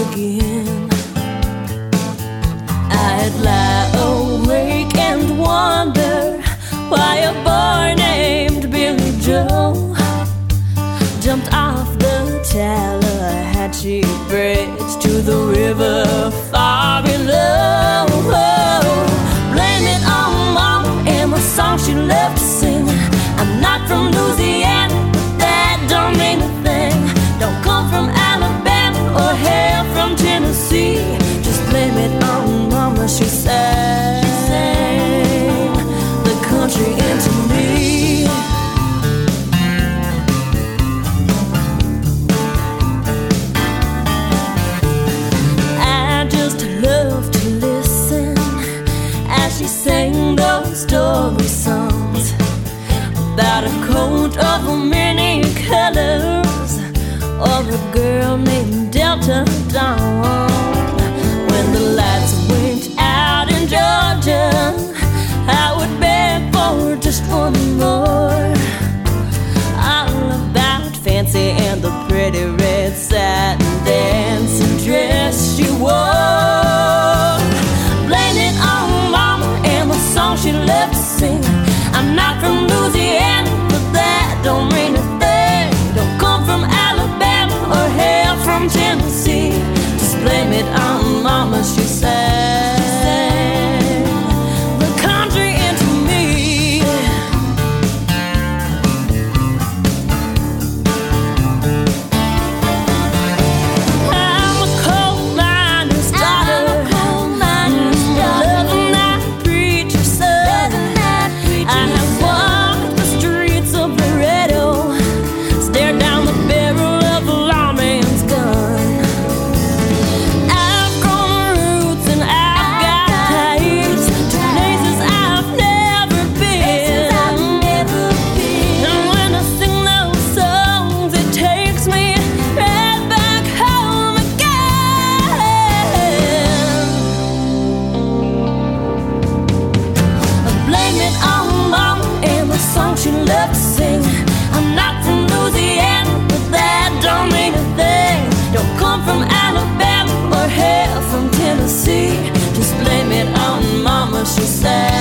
again. I'd lie awake and wonder why a boy named Billy Joe jumped off the Tallahatchie Bridge to the river far below. Blame it on Mama and the song she loved to sing. I'm not from Louisiana, but that don't mean a thing. Don't come from Alabama or hail from Tennessee. Just blame it on Mama, she sang the country into me. She sang those story songs about a coat of many colors, or a girl named Delta Dawn. When the lights went out in Georgia, I would beg for just one more. All about Fancy and the pretty red satin dancing dress she wore. Blame it on Mama and the song she loved to sing. I'm not from Louisiana, but that don't mean a thing. Don't come from Alabama or hail from Tennessee. Just blame it on Mama, she sang the country into me. I'm a coal miner's daughter, loving that preacher son. I have walked the streets of Laredo, stared down the barrel of a lawman's gun. I've grown roots and I've got ties to places I've never been. And when I sing those songs, it takes me right back home again. Blame it on Mama and the song she loved to sing. I'm not from Louisiana, but that don't mean a thing. Don't come from Alabama or hail from Tennessee. Just blame it on Mama, she said.